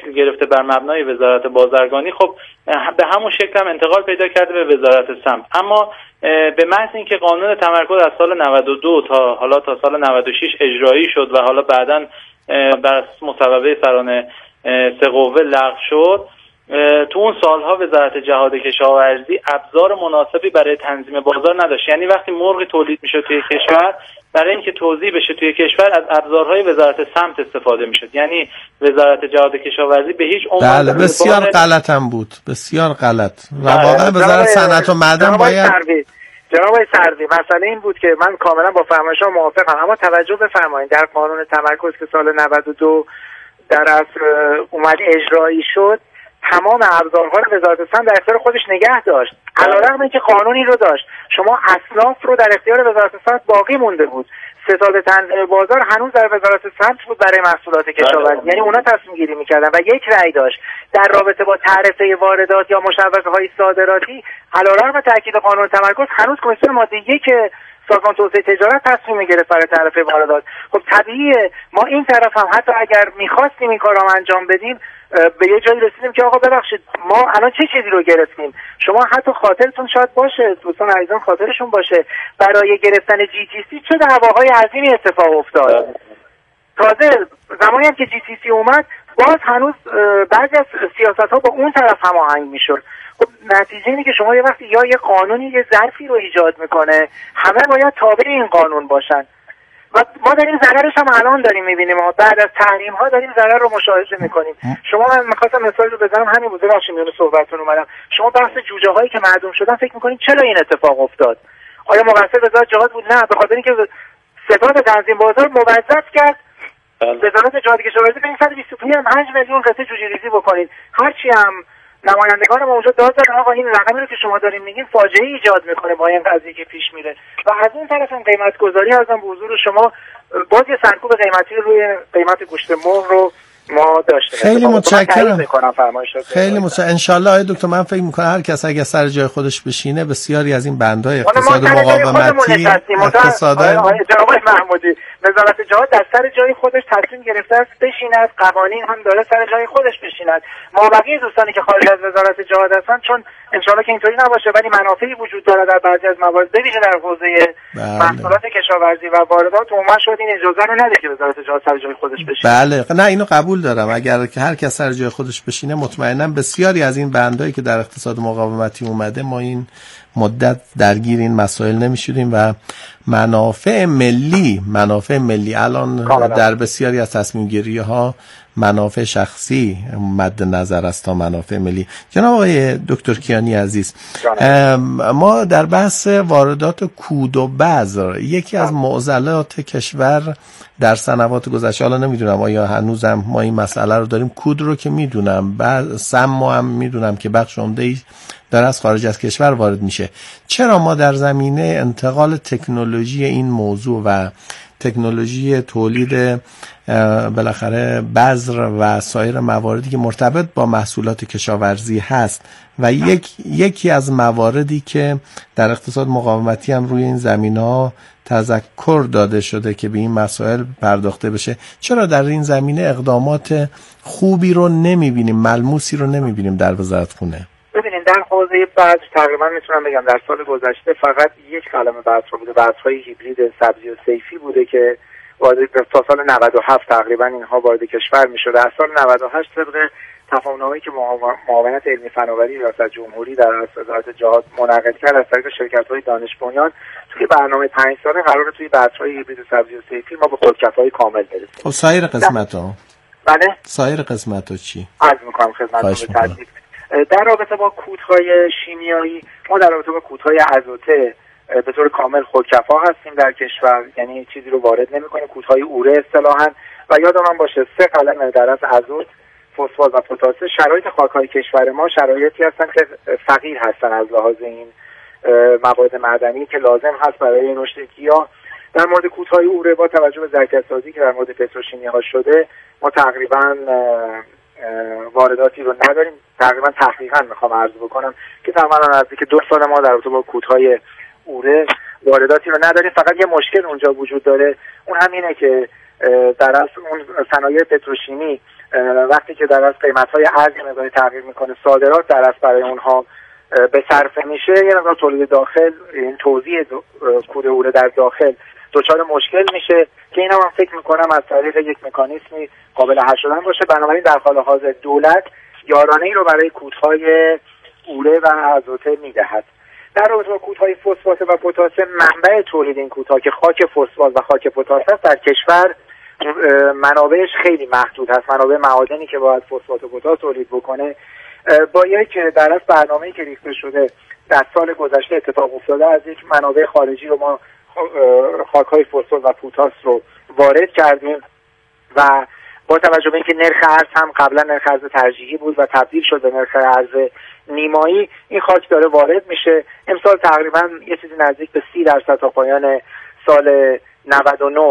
شکل گرفته بر مبنای وزارت بازرگانی، خب به همون شکل هم انتقال پیدا کرده به وزارت سمت. اما به محض اینکه قانون تمرکز از سال 92 تا سال 96 اجرایی شد و حالا بعداً بر مصوبه سران سه قوه لغو شد، تو اون سالها وزارت جهاد کشاورزی ابزار مناسبی برای تنظیم بازار نداشت. یعنی وقتی مرغ تولید میشد توی کشور، برای اینکه توزیع بشه توی کشور از ابزارهای وزارت سمت استفاده میشد. یعنی وزارت جهاد کشاورزی به هیچ عنوان بله بسیار غلط هم بود، بسیار غلط. و واقعا وزارت صنعت و معدن باید جناب سردی مسئله این بود که من کاملا با فرمایش شما موافقم، اما توجه بفرمایید در قانون تمرکز که سال 92 در اصل اومد اجرایی شد، تمام ابزارها رو وزارت سمت در اختیار خودش نگه داشت، علیرغم اینکه قانونی رو داشت. شما اصناف رو در اختیار وزارت سمت باقی مونده بود. ستاد تنظیم بازار هنوز در وزارت سمت بود برای محصولات کشاورزی، یعنی اونا تصمیم گیری میکردن و یک رأی داشت. در رابطه با تعرفه واردات یا مشوقه های صادراتی، علیرغم تاکید قانون تمرکز، هنوز کمیسیون ماده 1 سازمان توسعه تجارت تصمیم گرفت برای تعرفه واردات. خب طبیعیه ما این طرف هم حتی اگر میخواستیم این کارو انجام بدیم، به یه جایی رسیدیم که آقا ببخشید ما الان چه چیزی رو گرفتیم. شما حتی خاطرتون شاید باشه، دوستان عزیزان خاطرشون باشه، برای گرفتن GTC چه دعواهای عظیمی اتفاق افتاد. تازه زمانی هم که GTC اومد، باز هنوز بعضی از سیاست‌ها با اون طرف هماهنگ میشد. خب نتیجه اینه که شما یه وقتی یا یه قانونی یه ظرفی رو ایجاد میکنه، همه باید تابع این قانون باشن و ما داریم ضررش هم الان داریم میبینیم. بعد از تحریم ها داریم ضرر رو مشاهده میکنیم. شما من میخواستم مثال رو بزنم، همین بود، ببخشید میونه صحبتتون اومدم. شما بحث جوجه هایی که معدوم شدن فکر میکنید چرا این اتفاق افتاد؟ آیا مقصر وزارت جهاد بود؟ نه، به خاطر اینکه ستاد تنظیم بازار موظف کرد وزارت جهاد کشاورزی به 125 میلیون قطعه جوجه ریزی بکنید. هرچی هم نمایندگان ما اونجا داد دادن آقا این رقمی رو که شما دارین میگین فاجعه ایجاد میکنه با این قضیه که پیش میره. و از اون طرف هم قیمت گذاری ازم به حضور شما باز یه سرکوب قیمتی روی قیمت گوشت مرغ رو ما داشتیم. خیلی متشکرم. خیلی متشکرم. ان شاء الله آقای دکتر، من فکر میکنم هر کس اگه سر جای خودش بشینه، بسیاری از این بندهای اقتصاد مقاومتی، اقتصاد جناب محمودی، وزارت جهاد در سر جای خودش تصمیم گرفته است بشیند، قوانین هم داره سر جای خودش بشیند. ما بقیه دوستانی که خارج از وزارت جهاد هستن، چون ان شاء الله که اینطوری نباشه، ولی منافعی وجود داره در بعضی از موارد، ببینید در حوزه محصولات کشاورزی و واردات عموما شد این اجازه رو نده که وزارت جهاد سر جای خودش بشینه. بله، نه اینو قبول دارم. اگر که هر کس سر جای خودش بشینه، مطمئنم بسیاری از این بندایی که در اقتصاد مقاومتی اومده ما این مدت درگیر این مسائل نمی‌شدیم و منافع ملی الان در بسیاری از تصمیم گیری ها منافع شخصی مد نظر است تا منافع ملی. جناب آقای دکتر کیانی عزیز، ما در بحث واردات کود و بذر، یکی از معضلات کشور در سنوات گذشته، حالا نمیدونم آیا هنوزم ما این مسئله رو داریم، کود رو که میدونم، سم هم میدونم که بخش عمده‌ای داره از خارج از کشور وارد میشه. چرا ما در زمینه انتقال تکنولوژی این موضوع و تکنولوژی تولید بالاخره بذر و سایر مواردی که مرتبط با محصولات کشاورزی هست و یکی از مواردی که در اقتصاد مقاومتی هم روی این زمینه‌ها تذکر داده شده که به این مسائل پرداخته بشه، چرا در این زمینه اقدامات خوبی رو نمیبینیم، ملموسی رو نمیبینیم در وزارتخونه؟ ببینید در حوزه بذر تقریبا میتونم بگم در سال گذشته فقط یک کلمه بذر بوده، بذرهای هیبرید سبزی و صیفی بوده که تا سال 97 تقریبا اینها وارد کشور میشده. از سال 98 طبق تفاهم‌نامه‌ای که معاونت علمی فناوری ریاست جمهوری در وزارت جهاد منعقد کرد از طریق شرکت‌های دانش بنیان، توی برنامه 5 ساله قراره توی بذرهای هیبرید سبزی و صیفی ما به خودکفایی کامل برسیم. خب سایر قسمت‌ها؟ بله؟ سایر قسمت‌ها چی؟ عرض می‌کنم خدمتتون به ترتیب. در رابطه با کودهای شیمیایی، ما در رابطه با کودهای ازوته به طور کامل خودکفا هستیم در کشور، یعنی چیزی رو وارد نمی‌کنیم. کودهای اوره اصطلاحاً، و یادم باشه 3 قلم در از ازوت، فسفر و پتاسه. شرایط خاک‌های کشور ما شرایطی هستن که فقیر هستن از لحاظ این مواد معدنی که لازم هست برای رشد گیاه. در مورد کودهای اوره با توجه به ظرفیت‌سازی که در مورد پتروشیمی‌ها شده، ما تقریباً وارداتی رو نداریم. تقریبا تحقیقاً میخوام عرض بکنم که تقریباً نزدیک 2 سال ما در رابطه با کودهای اوره وارداتی رو نداریم. فقط یه مشکل اونجا وجود داره، اون همینه که در اصل اون صنایع پتروشیمی وقتی که در از قیمت‌های ارز مقداری تغییر میکنه، صادرات در از برای اونها به صرفه میشه، یه مقدار تولید داخل، این توزیع کود حوله در داخل دچار مشکل میشه که اینا من فکر میکنم از طریق یک مکانیزمی قابل حل شدن باشه. بنابراین در حال حاضر دولت یارانه‌ای رو برای کودهای حوله و آزوته میدهد. در رابطه با کودهای فسفات و پتاس، منبع تولید این کودها که خاک فسفات و خاک پتاس است در کشور منابعش خیلی محدود هست. منابع معادنی که باید فسفات و پتاس تولید بکنه باید که در از برنامه‌ای که ریخته شده در سال گذشته اتفاق افتاده، از یک منابع خارجی رو ما خاک‌های فسفات و پتاس رو وارد کردیم و با توجه به اینکه نرخ ارز هم قبلا نرخ ارز ترجیحی بود و تبدیل شد به نرخ ارز نیمایی، این خاک داره وارد میشه. امسال تقریبا یه چیزی نزدیک به 30% تا پایان سال 99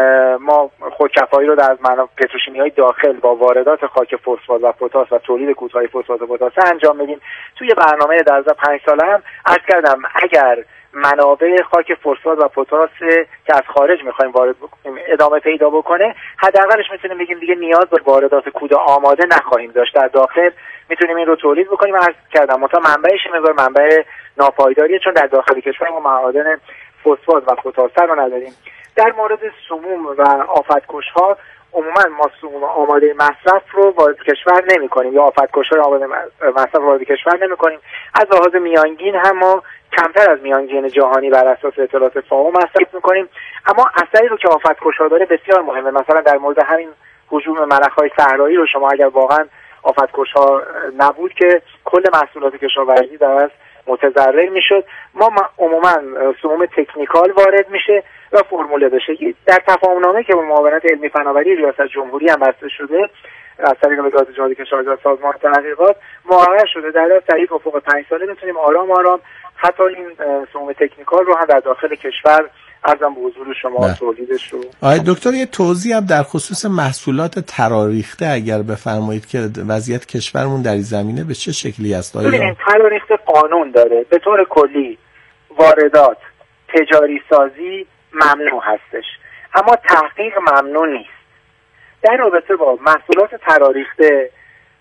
ما خودکفایی رو در پتروشیمیای داخل با واردات خاک فسفات و پتاس و تولید کودهای فسفات و پتاس انجام میدیم. توی برنامه در 5 ساله هم عرض کردم اگر منابع خاک فسفات و پتاس که از خارج میخوایم وارد بکنیم ادامه پیدا بکنه، حداقلش میتونیم بگیم دیگه نیاز به واردات کود آماده نخواهیم داشت. در داخل میتونیم این رو تولید بکنیم. عرض کردم مثلا منبعش مقدار منبع ناپایداریه، چون در داخل کشور ما معادن فسفات و پتاس رو نداریم. در مورد سموم و آفتکش‌ها عموما ما سموم آماده مصرف رو وارد کشور نمی‌کنیم یا آفتکش‌های آماده مصرف وارد کشور نمی‌کنیم. از لحاظ میانگین هم ما کمتر از میانگین جهانی بر اساس اطلاعات فاو مصرف می‌کنیم، اما اثری رو که آفتکش‌ها داره بسیار مهمه. مثلا در مورد همین هجوم ملخ‌های صحرایی رو شما اگر واقعا آفتکش‌ها نبود که کل محصولات کشاورزی در از متضرر میشد. ما عموما سموم تکنیکال وارد میشه و فرموله بشه. در تفاهمنامه که با معاونت علمی فناوری ریاست جمهوری هم بسته شده از طریق وزارت جهاد کشاورزی و سازمان تحقیقات موقع شده در طریق افق 5 ساله میتونیم آرام آرام حتی این سموم تکنیکال رو هم در داخل کشور ارزم به حضور شما تولیدش رو. آقای دکتر یه توضیح هم در خصوص محصولات تراریخته اگر بفرمایید که وضعیت کشورمون در این زمینه به چه شکلی است؟ ببینید تراریخته قانون داره، به طور کلی واردات تجاری سازی ممنوع هستش اما تحقیق ممنوع نیست. در رابطه با محصولات تراریخته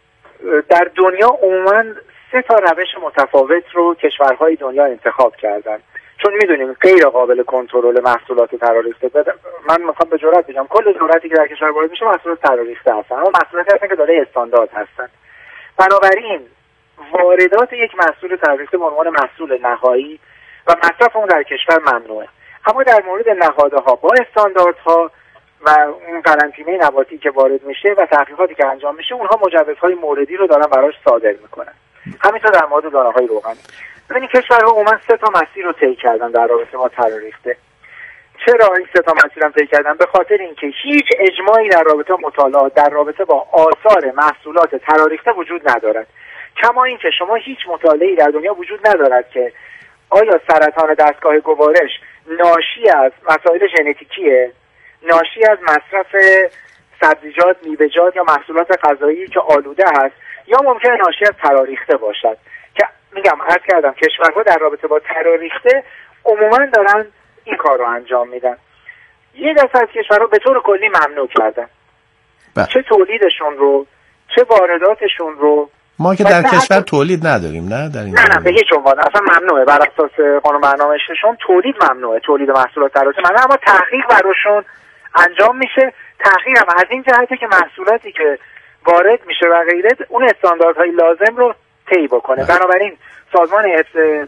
در دنیا عموما 3 روش متفاوت رو کشورهای دنیا انتخاب کردن، چون میدونیم غیر قابل کنترل محصولات تراریخته. من میخوام به جرئت بگم کل ذراتی که در کشور وارد میشه محصولات تراریخته هستن، اما محصولاتی هستن که دارای استاندارد هستن. بنابراین واردات یک محصول تراریخته به عنوان محصول نهایی و مصرف اون در کشور ممنوعه. اما در مورد نهادها با استانداردها و اون قرنطینه نباتی که وارد میشه و تحقیقاتی که انجام میشه، اونها مجوزهای موردی رو دارن براش صادر میکنن. همینطور در مورد دانه‌های روغنی. ببینید کشورها عموما 3 مسیر رو طی کردن در رابطه با تراریخته. چرا این 3 مسیر رو طی کردن؟ به خاطر اینکه هیچ اجماعی در رابطه با مطالعات در رابطه با آثار محصولات تراریخته وجود ندارد. کما اینکه شما هیچ مطالعه‌ای در دنیا وجود ندارد که آیا سرطان دستگاه گوارش ناشی از مسائل ژنتیکیه، ناشی از مصرف سبزیجات، میوه‌جات یا محصولات غذایی که آلوده هست، یا ممکنه ناشی از تراریخته باشد. که میگم عرض کردم کشورها در رابطه با تراریخته عموما دارن این کار رو انجام میدن. یه دسته از کشورها به طور کلی ممنوع کردن چه تولیدشون رو چه وارداتشون رو. ما که در کشور تولید نداریم نه در این نه به هیچ عنوان اصلا ممنوعه. بر اساس قانون برنامه ششم تولید ممنوعه، تولید محصولات تراریخته ممنوعه، اما تحقیق براشون انجام میشه. تحقیق هم از این جهته که محصولاتی که وارد میشه و غیره اون استانداردهای لازم رو طی بکنه. بنابراین سازمان حفظ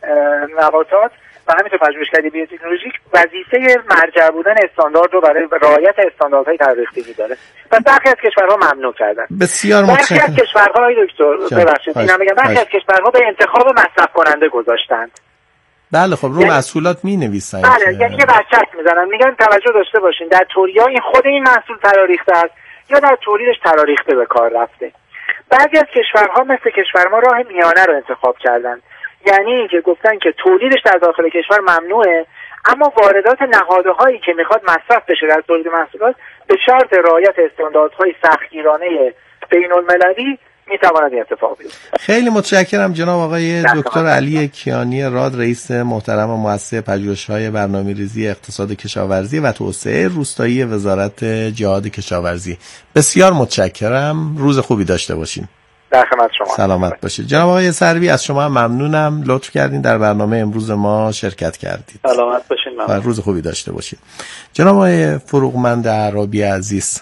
نباتات و همینطور پژوهشکده بیوتکنولوژیک وظیفه مرجع بودن استاندارد رو برای رعایت استانداردهای تراریختگی داره. پس برخی از کشورها ممنوع کردن. بسیار متشکرم. برخی از کشورها دکتر ببخشید اینا میگم برخی از کشورها به انتخاب مصرف کننده گذاشتند. بله خب رو محصولات می‌نویسن. بله یعنی که برچسب می‌زنن میگن توجه داشته باشین در توریا این خود این محصول تراریخته است یا در تولیدش تراریخته به کار رفته. بعضی از کشورها مثل کشور ما راه میانه رو انتخاب کردن، یعنی اینکه گفتن که تولیدش در داخل کشور ممنوعه اما واردات نهادهایی که میخواد مصرف بشه در تولید محصولات به شرط رعایت استانداردهای سختگیرانه بین‌المللی میتواند این اتفاق بیفته. خیلی متشکرم جناب آقای دکتر علی کیانی راد، رئیس محترم مؤسسه پژوهش‌های برنامه‌ریزی اقتصاد کشاورزی و توسعه روستایی وزارت جهاد کشاورزی. بسیار متشکرم، روز خوبی داشته باشین. در خدمت شما. سلامت باشید. جناب آقای سروی از شما ممنونم، لطف کردین در برنامه امروز ما شرکت کردید. سلامت باشین. ممنون. روز خوبی داشته باشید. جناب آقای فروغمند عرابی عزیز،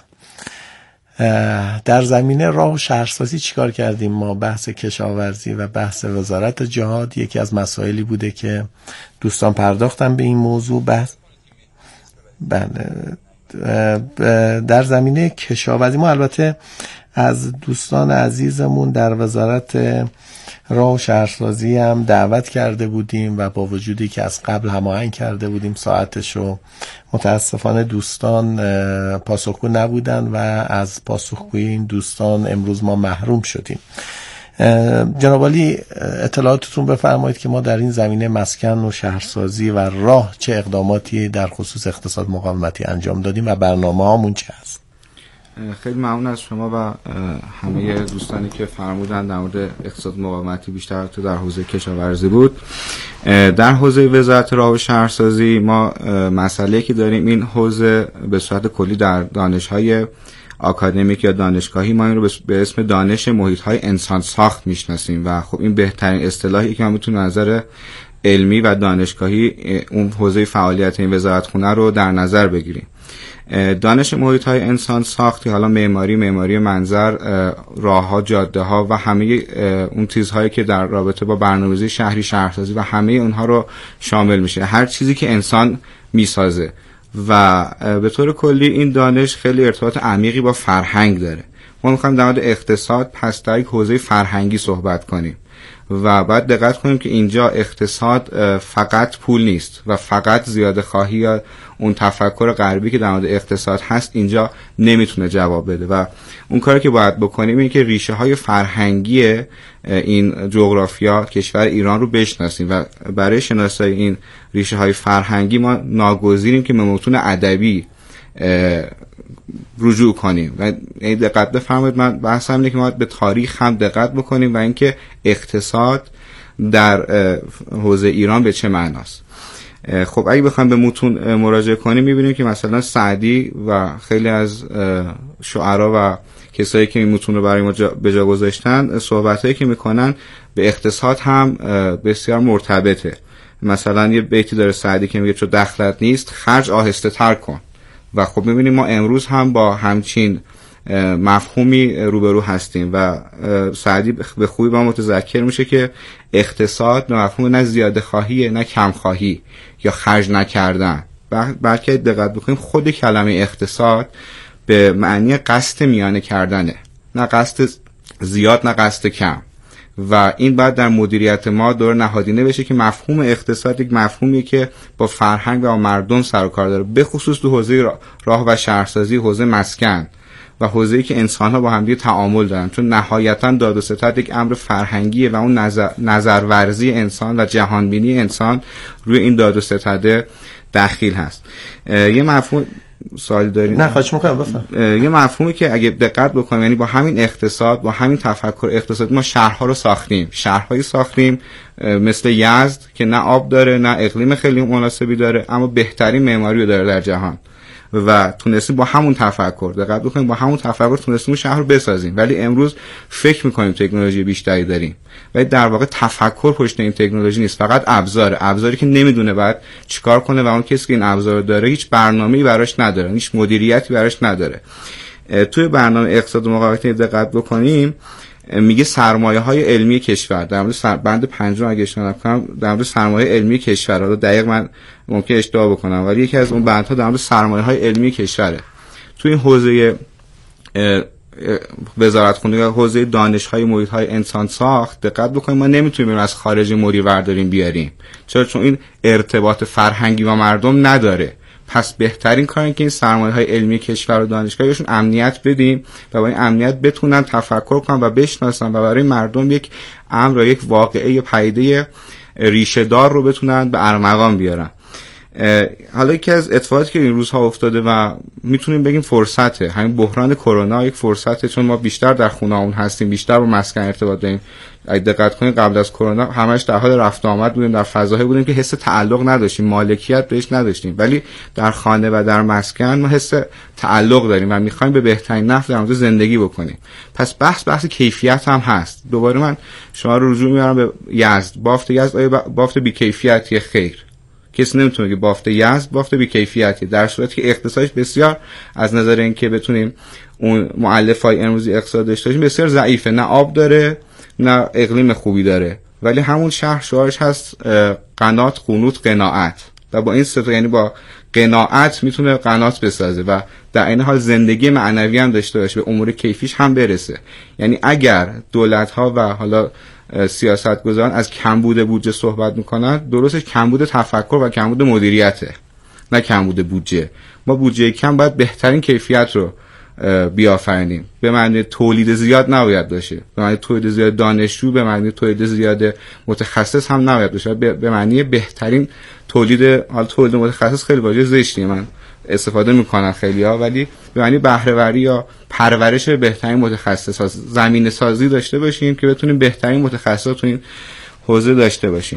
در زمینه راه و شهرسازی چیکار کردیم ما؟ بحث کشاورزی و بحث وزارت جهاد یکی از مسائلی بوده که دوستان پرداختن به این موضوع. در زمینه کشاورزی ما البته از دوستان عزیزمون در وزارت راه و شهرسازی هم دعوت کرده بودیم و با وجودی که از قبل هماهنگ کرده بودیم ساعتشو، متاسفانه دوستان پاسخگو نبودن و از پاسخگویی این دوستان امروز ما محروم شدیم. جناب عالی اطلاعاتتون بفرمایید که ما در این زمینه مسکن و شهرسازی و راه چه اقداماتی در خصوص اقتصاد مقاومتی انجام دادیم و برنامه هامون چه هست؟ خیلی ممنون از شما و همه دوستانی که فرمودن در مورد اقتصاد مقاومتی بیشتر تو در حوزه کشاورزی بود. در حوزه وزارت راه و شهرسازی ما مسئله که داریم این حوزه به صورت کلی در دانش‌های آکادمیک یا دانشگاهی ما این رو به اسم دانش محیط‌های انسان ساخت میشناسیم و خب این بهترین اصطلاحی که ما میتونیم نظر علمی و دانشگاهی اون حوزه فعالیت این وزارتخونه رو در نظر بگیریم. دانش محیط‌های انسان ساختی حالا معماری منظر، راه‌ها، جاده‌ها و همه اون چیزهایی که در رابطه با برنامه‌ریزی شهری، شهرسازی و همه اونها رو شامل میشه، هر چیزی که انسان میسازه. و به طور کلی این دانش خیلی ارتباط عمیقی با فرهنگ داره. ما می‌خوایم در مورد اقتصاد پس در یک حوزه فرهنگی صحبت کنیم و باید دقت کنیم که اینجا اقتصاد فقط پول نیست و فقط زیاده خواهی یا اون تفکر غربی که در مورد اقتصاد هست اینجا نمیتونه جواب بده و اون کاری که باید بکنیم اینه که ریشه های فرهنگی این جغرافیا کشور ایران رو بشناسیم و برای شناسایی این ریشه های فرهنگی ما ناگزیریم که به متون ادبی رجوع کنیم و دقت بفرمایید. من بحثم اینه که ما به تاریخ هم دقت بکنیم و اینکه اقتصاد در حوزه ایران به چه معناست. خب اگه بخوایم به متون مراجعه کنیم میبینیم که مثلا سعدی و خیلی از شعرا و کسایی که این متون رو برای ما به جا گذاشتن صحبتایی که میکنن به اقتصاد هم بسیار مرتبطه. مثلا یه بیتی داره سعدی که میگه چون دخلت نیست خرج آهسته تر کن و خب میبینیم ما امروز هم با همچین مفهومی روبرو هستیم و سعدی به خوبی با متذکر میشه که اقتصاد مفهوم نه زیاده خواهی نه کم خواهی یا خرج نکردن، بلکه دقت بکنیم خود کلمه اقتصاد به معنی قصد میانه کردنه، نه قصد زیاد نه قصد کم و این بعد در مدیریت ما دور نهادینه بشه که مفهوم اقتصاد یک مفهومیه که با فرهنگ و مردم سر و کار داره، به خصوص تو حوزه راه و شهرسازی، حوزه مسکن و حوزه‌ای که انسان‌ها با هم دیگه تعامل دارن، چون نهایتاً داد و ستد یک امر فرهنگیه و اون نظرورزی انسان و جهانبینی انسان روی این داد و ستد دخیل هست. یه مفهوم سوالی دارین؟ نه خواهش می‌کنم بفرمایید. یه مفهومی که اگه دقت بکنیم یعنی با همین اقتصاد، با همین تفکر اقتصادی ما شهرها رو ساختیم، شهرهایی ساختیم مثل یزد که نه آب داره نه اقلیم خیلی مناسبی داره اما بهترین معماری رو داره در جهان و تونستیم با همون تفکر دقت بکنیم، با همون تفکر تونستیم شهر رو بسازیم. ولی امروز فکر می‌کنیم تکنولوژی بیشتری داریم ولی در واقع تفکر پشت این تکنولوژی نیست، فقط ابزاری که نمیدونه بعد چیکار کنه و اون کسی که این ابزار داره هیچ برنامه‌ای براش نداره، هیچ مدیریتی براش نداره. توی برنامه اقتصاد مقاومتی دقت بکنیم میگه سرمایه‌های علمی کشور، در مورد بند 5 اگه اشاره کنم در مورد سرمایه علمی کشور، رو دقیق من ممکن اشتباه بکنم ولی یکی از اون بندها در مورد سرمایه‌های علمی کشوره. تو این حوزه وزارتخونه یا حوزه دانش‌های محیط‌های انسان ساخت دقت بکنیم ما نمیتونیم از خارج مدیر برداریم بیاریم، چرا؟ چون این ارتباط فرهنگی با مردم نداره. پس بهترین کار اینه که این سرمایه‌های علمی کشور و دانشگاه بهشون امنیت بدیم و با این امنیت بتونن تفکر کنن و بشناسن و برای مردم یک امر و یک واقعه پدیده ریشه دار رو بتونن به ارمغان بیارن. حالا یکی از اتفاقاتی که این روزها افتاده و میتونیم بگیم فرصته، همین بحران کرونا یک فرصته، چون ما بیشتر در خونه‌مون هستیم، بیشتر با مسکن ارتباط داریم. اگه دقت کنید قبل از کرونا همش در حال رفت و آمد بودیم، در فضاهایی بودیم که حس تعلق نداشتیم، مالکیت بهش نداشتیم، ولی در خانه و در مسکن ما حس تعلق داریم و می‌خوایم به بهترین نحو در اونجا زندگی بکنیم. پس بحث کیفیت هم هست. دوباره من شما رو رجوع می‌برم به یزد. بافت یزد آیا بافت بی‌کیفیتی؟ خیر. کسی نمیتونه که بافت یزد بافت بی‌کیفیتی، در صورتی که اقتصادش بسیار از نظر اینکه بتونیم اون مؤلفه‌های امروزی اقتصاد داشته باشیم بسیار ضعیفه، نه آب داره نه اقلیم خوبی داره، ولی همون شهر شعارش هست قنات، قنوت، قناعت، و با این سه تا یعنی با قناعت میتونه قنات بسازه و در این حال زندگی معنوی هم داشته باشه، به امور کیفیش هم برسه. یعنی اگر دولت‌ها و حالا سیاستگزاران از کمبود بودجه صحبت میکنن، درستش کمبود تفکر و کمبود مدیریته، نه کمبود بودجه. ما بودجه کم باید بهترین کیفیت رو بیافرینیم. به معنی تولید زیاد نباید باشه، به معنی تولید زیاد دانشجو، به معنی تولید زیاد متخصص هم نباید باشه، به معنی بهترین تولید. حالا تولید متخصص خیلی واژه زشتیه، من استفاده میکنن خیلی‌ها، ولی به معنی بهره‌وری یا پرورش بهترین متخصصا، زمینه سازی داشته باشیم که بتونیم بهترین متخصصا تو این حوزه داشته باشیم.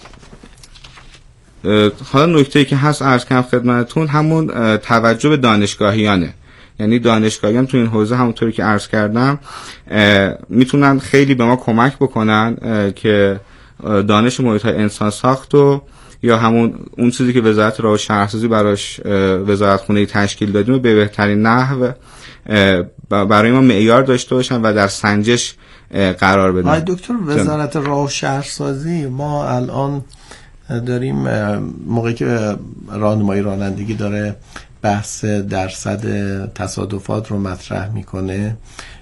حالا نکته‌ای که هست عرض کنم خدمتتون، همون توجه به دانشگاهیانه. یعنی دانشگاهیان تو این حوزه همونطوری که عرض کردم میتونن خیلی به ما کمک بکنن که دانش محیط‌های انسان ساخت و یا همون اون چیزی که وزارت راه و شهرسازی براش وزارتخونه تشکیل دادیم و به بهترین نحو برای ما معیار داشته باشن و در سنجش قرار بدن. آقای دکتر، وزارت راه و شهرسازی ما الان داریم موقعی که راهنمایی رانندگی داره بحث درصد تصادفات رو مطرح میکنه،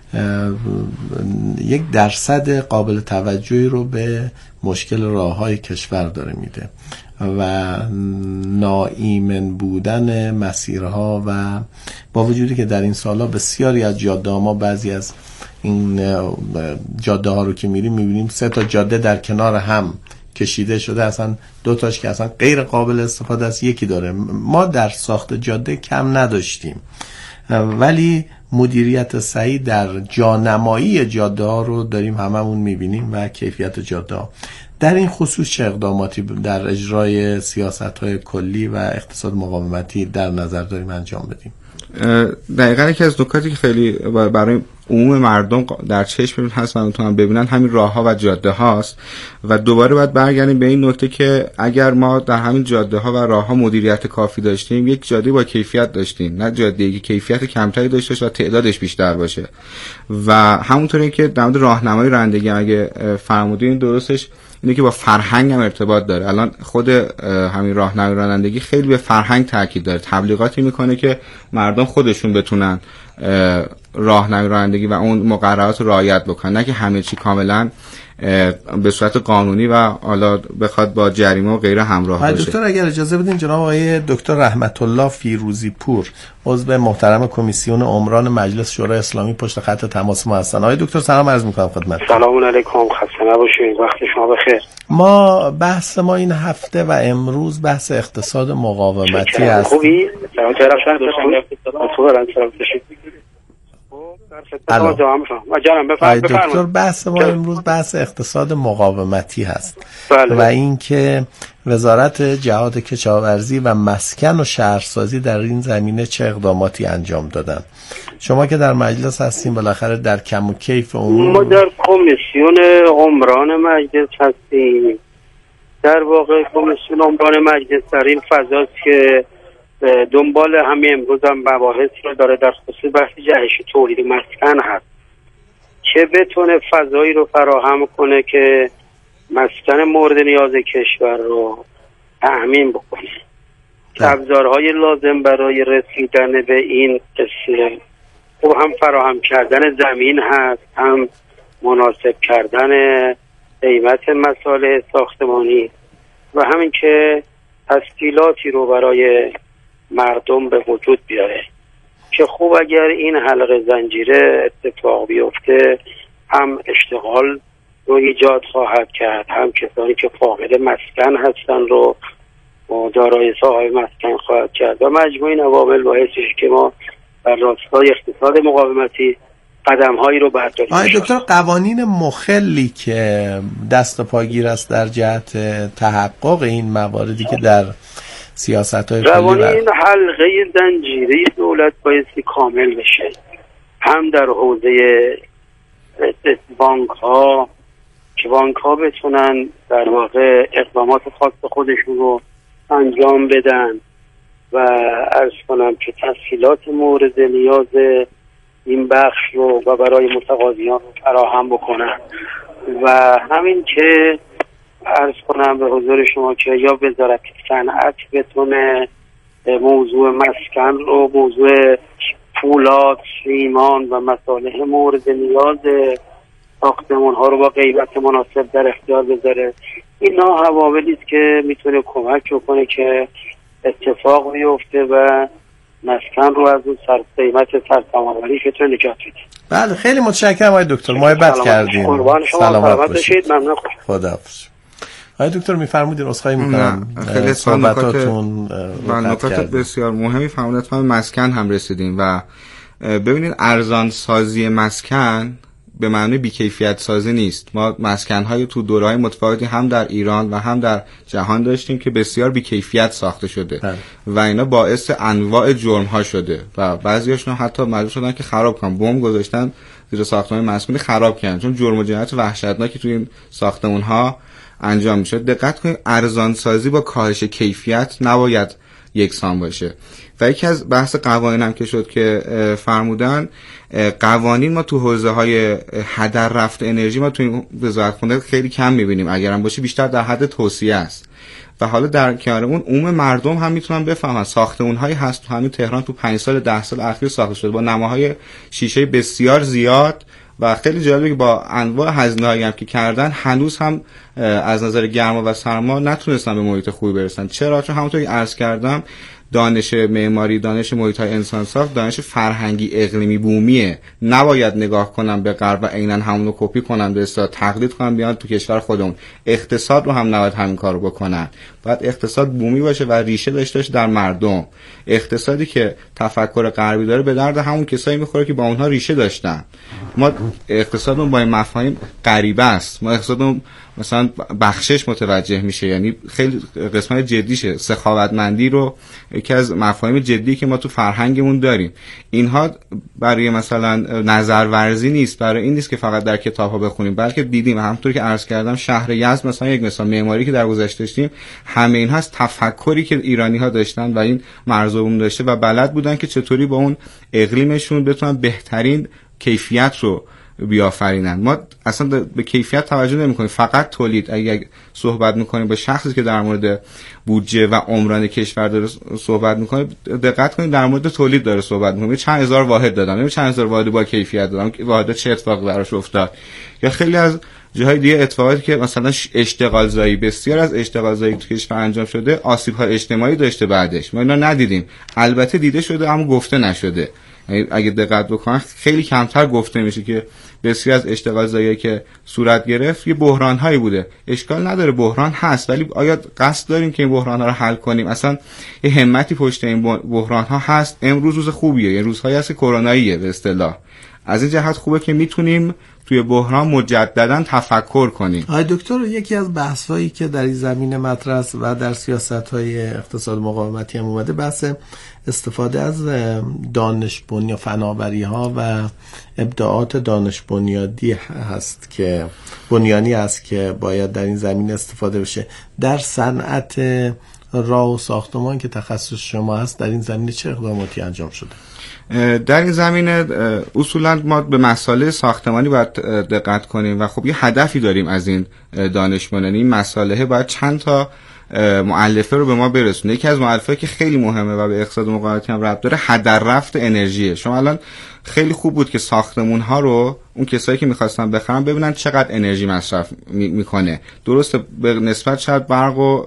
یک درصد قابل توجهی رو به مشکل راه‌های کشور داره میده و ناایمن بودن مسیرها، و با وجودی که در این سالها بسیاری از جاده ها، ما بعضی از این جاده ها رو که میریم میبینیم 3 تا جاده در کنار هم کشیده شده، اصلا 2 تاش که اصلا غیر قابل استفاده است، یکی داره. ما در ساخت جاده کم نداشتیم، ولی مدیریت صحیح در جانمایی جاده ها رو داریم هممون میبینیم و کیفیت جاده ها. در این خصوص چه اقداماتی در اجرای سیاست‌های کلی و اقتصاد مقاومتی در نظر داریم انجام بدیم؟ دقیقاً یکی از نکاتی که خیلی برای عموم مردم در چشم هست و میتونن ببینن همین راه‌ها و جاده هاست، و دوباره باید برگردیم به این نکته که اگر ما در همین جاده ها و راه‌ها مدیریت کافی داشتیم، یک جاده با کیفیت داشتیم، نه جاده‌ای که کیفیت کمتری داشته باشه و تعدادش بیشتر باشه. و همونطوری که در مورد راهنمایی رانندگی اگه فرمودین، درستش اینه که با فرهنگ هم ارتباط داره. الان خود همین راهنمایی رانندگی خیلی به فرهنگ تاکید داره، تبلیغاتی میکنه که مردم خودشون بتونن راهنمایی رانندگی و اون مقررات رو رعایت بکنن، نه که همه چی کاملا به صورت قانونی و حالا بخواد با جریمه و غیره همراه باشه. دکتر اگر اجازه بدین، جناب آقای دکتر رحمت الله فیروزی پور، عضو محترم کمیسیون عمران مجلس شورای اسلامی، پشت خط تماس ما هستن. آقای دکتر سلام عرض می‌کنم خدمت. سلام علیکم، خسته نباشید، وقت شما بخیر. ما بحث ما این هفته و امروز بحث اقتصاد مقاومتی است. خوبی؟ دکتر بحث ما امروز بحث اقتصاد مقاومتی هست. بله. و اینکه وزارت جهاد کشاورزی و مسکن و شهرسازی در این زمینه چه اقداماتی انجام دادن. شما که در مجلس هستیم بالاخره در کم و کیف عموم. ما در کمیسیون عمران مجلس هستیم. در واقع کمیسیون عمران مجلس در این فضاست که دنبال همین امروز هم مباحث رو داره در خصوص بحث جهش تولید مسکن هست که بتونه فضایی رو فراهم کنه که مسکن مورد نیاز کشور رو تأمین بکنه. ابزارهای لازم برای رسیدن به این قصه خب هم فراهم کردن زمین هست، هم مناسب کردن قیمت مصالح ساختمانی و همین که تسهیلاتی رو برای مردم به وجود بیاره که خوب اگر این حلقه زنجیره اتفاق بیفته هم اشتغال رو ایجاد خواهد کرد، هم کسانی که فاقد مسکن هستن رو دارای ساحه مسکن خواهد کرد و مجموع این عوامل باعث میشه که ما در راستای اقتصاد مقاومتی قدم‌هایی رو برداریم. دکتر، قوانین مخلی که دست و پاگیر است در جهت تحقق این مواردی که در سیاست‌های قوانین حلقه زنجیره دولت بایستی کامل بشه، هم در حوزه بانک‌ها که بانک‌ها بتونن در واقع اقدامات خاص خودشون رو انجام بدن و عرض کنم که تسهیلات مورد نیاز این بخش رو و برای متقاضیان رو فراهم بکنن و همین که عرض کنم به حضور شما که یا وزارت صنعت بتونه موضوع مسکن رو، موضوع پولاد، سیمان و مصالح مورد نیاز ساختمان ها رو با قیمت مناسب در اختیار بذاره. اینا عواملی است که میتونه کمک کنه که اتفاق بیفته و مسکن رو از اون قیمت سرسام‌آوری بتونه نجات بده. بله، خیلی متشکرم آقای دکتر، محبت کردین. قربان شما، سلامت باشید. ممنون. خداحافظ. آقای دکتر میفرمودین، عذرخواهی میکنم خیلی صحبتاتون نکات بسیار مهمی فرمودید. ما مسکن هم رسیدیم و ببینید ارزان سازی مسکن به معنی بیکیفیت سازی نیست. ما مسکن‌های تو دوره‌های متفاوتی هم در ایران و هم در جهان داشتیم که بسیار بیکیفیت ساخته شده و اینا باعث انواع جرم‌ها شده و بعضیاشون حتی مجبور شدن که خراب کنن، بمب گذاشتن زیر ساختمان مسکونی خراب کردن، چون جرم و جنایت وحشتناکی توی این ساختمان‌ها انجام میشه. دقت کنید، ارزان سازی با کاهش کیفیت نباید یکسان باشه. و یکی از بحث قوانین هم که شد که فرمودن، قوانین ما تو حوزه های هدر رفت انرژی ما تو این وزارتخونه خیلی کم میبینیم، اگرم باشه بیشتر در حد توصیه است و حالا در کنار اون عموم مردم هم میتونن بفهمن. ساختمون هایی هست تو همین تهران تو 5 سال 10 سال اخیر ساخته شده با نماهای شیشه بسیار زیاد و خیلی جالبه که با انواع هزینه‌هایی هم که کردن هنوز هم از نظر گرما و سرما نتونستن به محیط خوبی برسن. چرا؟ چون همونطور که عرض کردم دانش معماری، دانش محیط‌های انسان ساخت، دانش فرهنگی اقلیمی بومیه. نباید نگاه کنم به غرب و عیناً همون رو کپی کنم، به اصطلاح تقلید کنم بیان تو کشور خودمون. اقتصاد رو هم نباید همین کارو بکنن. باید اقتصاد بومی باشه و ریشه داشته باشه در مردم. اقتصادی که تفکر غربی داره به درد همون کسایی میخوره که با اونها ریشه داشتن. ما اقتصادمون با این مفاهیم غریبه است. ما اقتصادمون مثلا بخشش متوجه میشه، یعنی خیلی قسمت جدیشه. سخاوتمندی رو یکی از مفاهیم جدی که ما تو فرهنگمون داریم. اینها برای مثلا نظرورزی نیست، برای این نیست که فقط در کتاب‌ها بخونیم، بلکه دیدیم. همونطور که عرض کردم شهر یزد مثلا یک مثال معماری که در گذشته داشتیم، همه اینها از تفکری که ایرانی‌ها داشتن و این مرزبون داشته و بلد بودن که چطوری با اون اقلیمشون بتونن بهترین کیفیت رو بیافرینن. ما اصلا به کیفیت توجه نمی‌کنیم، فقط تولید. اگه صحبت می‌کنیم با شخصی که در مورد بودجه و عمران کشور داره صحبت می‌کنه، دقت کنید در مورد تولید داره صحبت می‌کنه. چند هزار واحد دادم، چند هزار واحد با کیفیت دادم، واحد چه اتفاقی براش افتاد. یا خیلی از جاهای دیگه اتفاقاتی که مثلا اشتغال زایی، بسیار از اشتغال زایی تو کشور انجام شده، آسیب‌های اجتماعی داشته بعدش. ما اینا ندیدیم. البته دیده شده اما گفته نشده. اگه دقت بکنن خیلی کمتر گفته میشه که بسیار از اشتغال زایی که صورت گرفت یه بحران هایی بوده. اشکال نداره، بحران هست، ولی آیا قصد داریم که این بحران ها رو حل کنیم؟ اصلا یه همتی پشت این بحران ها هست. امروز روز خوبیه، یه روزهایی هست که کروناییه به اصطلاح. از این جهت خوبه که میتونیم توی بحران مجددا تفکر کنیم. آقای دکتر، یکی از بحث‌هایی که در این زمینه مطرح است و در سیاست‌های اقتصاد مقاومتی هم اومده، بحث استفاده از دانش بنیاد، فناوری‌ها و ابداعات دانش بنیادی هست که بنیانی است که باید در این زمینه استفاده بشه. در صنعت راه و ساختمان که تخصص شما هست، در این زمینه چه اقداماتی انجام شده؟ در این زمینه اصولا ما به مسائل ساختمانی باید دقت کنیم و خب یه هدفی داریم از این دانش بنیانی. این مسائل باید چند تا مؤلفه رو به ما برسونه. یکی از مؤلفه‌ای که خیلی مهمه و به اقتصاد مقاومتی هم ربط داره، هدر رفت انرژیه. شما الان خیلی خوب بود که ساختمون ها رو اون کسایی که می‌خواستن بخرن ببینن چقدر انرژی مصرف میکنه. درسته به نسبت شاید برق و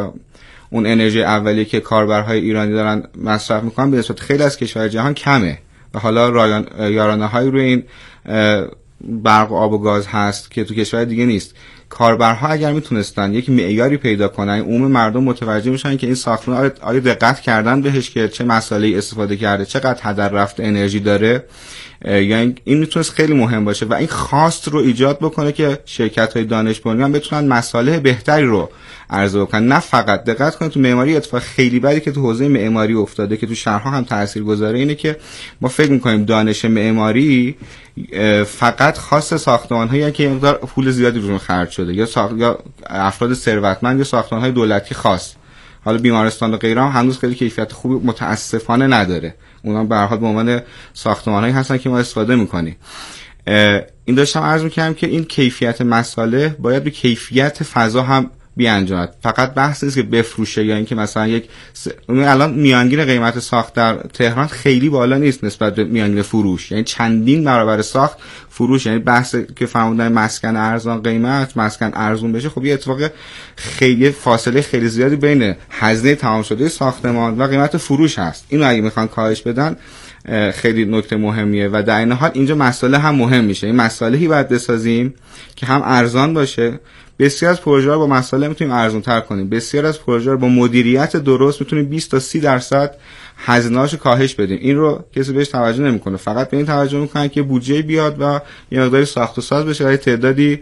اون انرژی اولیه که کاربرهای ایرانی دارن مصرف میکنن به نسبت خیلی از کشورهای جهان کمه و حالا یارانه‌های روی این برق و آب و گاز هست که تو کشور دیگه نیست، کاربرها اگر میتونستن یک معیاری پیدا کنن، عموم مردم متوجه میشن که این ساختمان آیا دقت کردن بهش که چه مسئله‌ای استفاده کرده، چقدر هدر رفت انرژی داره، یعنی این میتونست خیلی مهم باشه و این خواست رو ایجاد بکنه که شرکت‌های دانش بنیان بتونن مصالح بهتری رو عرضه بکنن. نه فقط دقت کنید تو معماری اتفاق خیلی بدی که تو حوزه معماری افتاده که تو شهرها هم تاثیرگذاره اینه که ما فکر می‌کنیم دانش معماری فقط خاص ساختمان‌هایی که مقدار پول زیادی روشون خرج شده یا افراد ثروتمند یا ساختمان‌های دولتی خاص. حالا بیمارستان و غیره هم هنوز خیلی کیفیت خوبی متاسفانه نداره، اونا به هر حال به عنوان ساختمان‌هایی هستن که ما استفاده می‌کنیم. این داشتم عرض می‌کردم که این کیفیت مصالح باید به کیفیت فضا هم بیانجامد. فقط بحث نیست که بفروشه یا اینکه مثلا الان میانگین قیمت ساخت در تهران خیلی بالا نیست نسبت به میانگین فروش، یعنی چندین برابر ساخت فروش. یعنی بحث که فرمودن مسکن ارزان قیمت، مسکن ارزون بشه، خب یه اتفاق خیلی فاصله خیلی زیادی بین هزینه تمام شده ساختمان و قیمت فروش هست. اینو اگه میخوان کاهش بدن خیلی نکته مهمیه و در این حال اینجا مسئله هم مهم میشه. این مسئلهی باید بسازیم که هم ارزان باشه. بسیار از پروژه رو با مسئله میتونیم ارزان‌تر کنیم، بسیار از پروژه رو با مدیریت درست میتونیم 20 تا 30% هزینه‌اشو کاهش بدیم. این رو کسی بهش توجه نمیکنه، فقط به این توجه میکنه که بودجه بیاد و یه مقداری ساخت و ساز بشه و تعدادی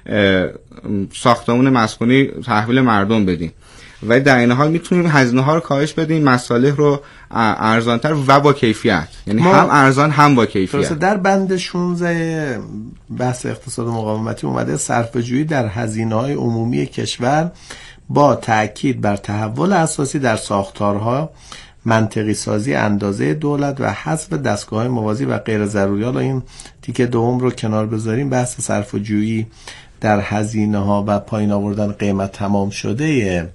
ساختمان مسکونی تحویل مردم بدیم. و در این حال میتونیم هزینه‌ها رو کاهش بدیم، مصالح رو ارزان‌تر و با کیفیت، یعنی هم ارزان هم با کیفیت. در بند 16 بحث اقتصاد مقاومتی اومده صرفه‌جویی در هزینه‌های عمومی کشور با تأکید بر تحول اساسی در ساختارها، منطقی سازی اندازه دولت و حذف دستگاه‌های موازی و غیر ضروری. حالا این تیکه دوم رو کنار بذاریم، بحث صرفه‌جویی در هزینه‌ها و پایین آوردن قیمت تمام شده،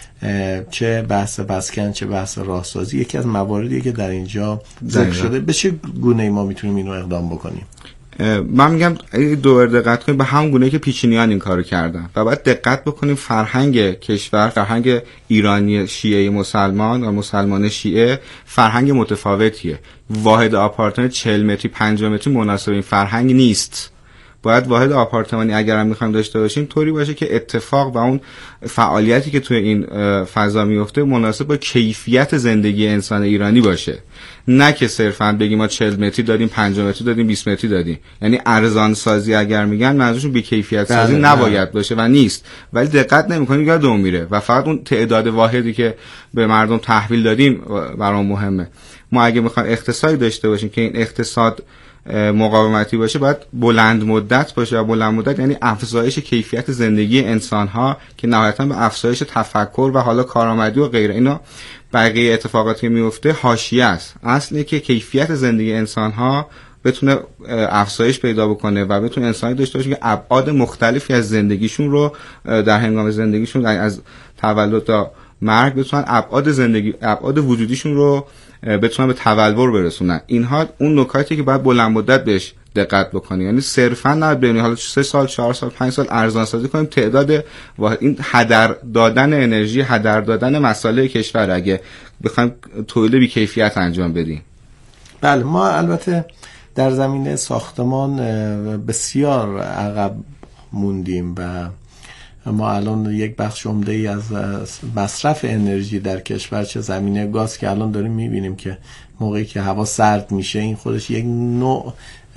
چه بحث مسکن چه بحث راهسازی، یکی از مواردیه که در اینجا ذکر شده. به چه گونه‌ای ما میتونیم اینو اقدام بکنیم؟ من میگم دوباره دقت کنیم به همون گونه‌ای که پیشینیان این کارو کردن و باید دقت بکنیم فرهنگ کشور، فرهنگ ایرانی شیعه مسلمان و مسلمان شیعه فرهنگ متفاوتیه. واحد آپارتمان 40 متری 50 متری مناسب این فرهنگ نیست. باید واحد آپارتمانی اگر هم میخوایم داشته باشیم طوری باشه که اتفاق و اون فعالیتی که توی این فضا میفته مناسب با کیفیت زندگی انسان ایرانی باشه، نه که صرفاً بگیم ما 40 متری دادیم 50 متری دادیم 20 متری دادیم. یعنی ارزان سازی اگر میگن منظورشون بی کیفیت سازی نباید باشه و نیست، ولی دقت نمیکنیم یادمون میره و فقط اون تعداد واحدی که به مردم تحویل دادیم برام مهمه. ما اگه میخوایم اقتصادی داشته باشیم که این اقتصاد مقاومتی باشه باید بلند مدت باشه و بلند مدت یعنی افزایش کیفیت زندگی انسان‌ها که نهایتاً به افزایش تفکر و حالا کارآمدی و غیره. اینا بقیه اتفاقاتی که میفته حاشیه است. اصلی که کیفیت زندگی انسان‌ها بتونه افزایش پیدا بکنه و بتونه انسانی داشته باشه که ابعاد مختلفی از زندگیشون رو در هنگام زندگیشون از تولد تا مرگ بتونن ابعاد وجودیشون رو بتونن به تولور برسونن. اینها اون نکاتی که باید بلند مدت بهش دقت بکنیم، یعنی صرفا نه ببینید حالا 3 سال 4 سال 5 سال ارزان سازی کنیم تعداد واحد. این هدر دادن انرژی، هدر دادن مسائل کشور اگه بخوایم تولید بی کیفیت انجام بدیم. بله، ما البته در زمینه ساختمان بسیار عقب موندیم و ما الان یک بخش عمده‌ای از مصرف انرژی در کشور چه زمینه گاز که الان داریم می‌بینیم که موقعی که هوا سرد میشه این خودش یک نوع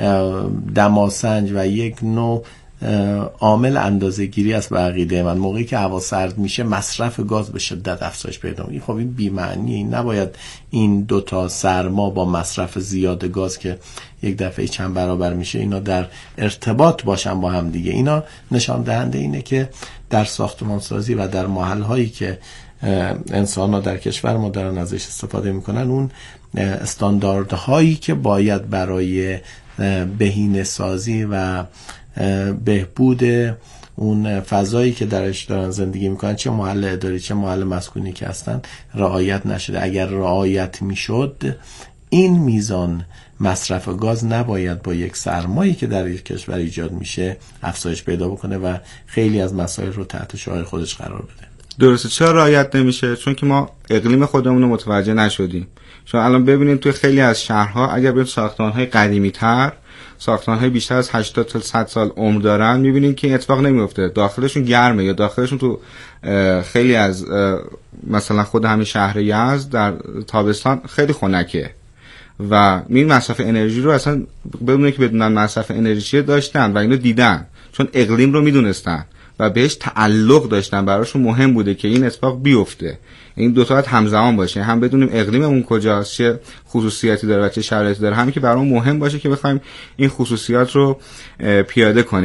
دماسنج و یک نوع عامل اندازه‌گیری است به عقیده من. موقعی که هوا سرد میشه مصرف گاز به شدت افزایش پیدا می‌کنه. خب این بی‌معنیه. این نباید این دوتا سرما با مصرف زیاد گاز که یک دفعه چند برابر میشه اینا در ارتباط باشن با هم دیگه. اینا نشان دهنده اینه که در ساختمان سازی و در محل هایی که انسان ها در کشور ما دارن ازش استفاده میکنن اون استانداردهایی که باید برای بهینه سازی و بهبود اون فضایی که درش دارن زندگی میکنن، چه محل اداری چه محل مسکونی که هستن، رعایت نشده. اگر رعایت میشد این میزان مصرف گاز نباید با یک سرمایه‌ای که در یک کشور ایجاد میشه افزایش پیدا بکنه و خیلی از مسائل رو تحت شعاع خودش قرار بده. درسته. چرا رعایت نمیشه؟ چون که ما اقلیم خودمون رو متوجه نشدیم. چون الان ببینید توی خیلی از شهرها اگر برید ساختمان‌های قدیمی‌تر، ساختمان‌های بیشتر از 80 تا 100 سال عمر دارن می‌بینین که این اتفاق نمی‌افته. داخلشون گرمه یا داخلشون تو خیلی از مثلا خود همین شهر یزد در تابستان خیلی خنکه و این مصرف انرژی رو اصلا بدون که بدونن مصرف انرژی داشتن و اینو دیدن، چون اقلیم رو میدونستن و بهش تعلق داشتن، براشون مهم بوده که این اتفاق بیفته. این دو تا همزمان باشه، هم بدونیم اقلیممون کجاست، چه خصوصیاتی داره و چه شرایطی داره، همین که برامون مهم باشه که بخوایم این خصوصیات رو پیاده کنیم.